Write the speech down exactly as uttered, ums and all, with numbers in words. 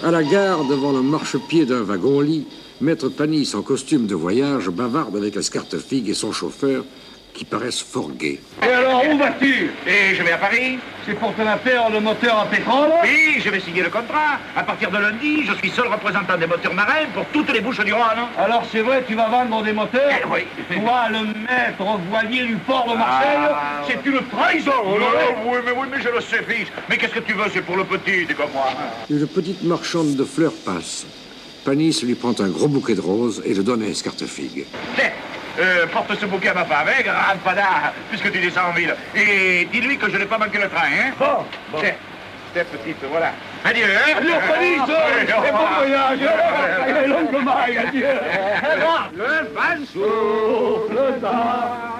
À la gare, devant le marchepied d'un wagon-lit, Maître Panis, en costume de voyage, bavarde avec Escartefigue et son chauffeur, qui paraissent fort gais. Et alors, où vas-tu? Et je vais à Paris. C'est pour te la faire le moteur à pétrole? Oui, je vais signer le contrat. À partir de lundi, je suis seul représentant des moteurs marins pour toutes les bouches du Rhône. Alors, c'est vrai, tu vas vendre des moteurs? Eh oui. Toi, le maître voilier du port de Marseille, Ah, c'est une trahison. Oh, oui, mais oui, mais je le sais, fils. Mais qu'est-ce que tu veux? C'est pour le petit, t'es comme moi. Une petite marchande de fleurs passe. Panis lui prend un gros bouquet de roses et le donne à Escartefigue. Tiens, euh, porte ce bouquet à ma femme, hein, grande fada, puisque tu descends en ville. Et dis-lui que je n'ai pas manqué le train, hein. Bon, bon. Tiens, tiens, petite, voilà. Adieu, hein. Adieu, Panis, et bon voyage. Et l'oncle Maille, adieu. Le vent souffle dans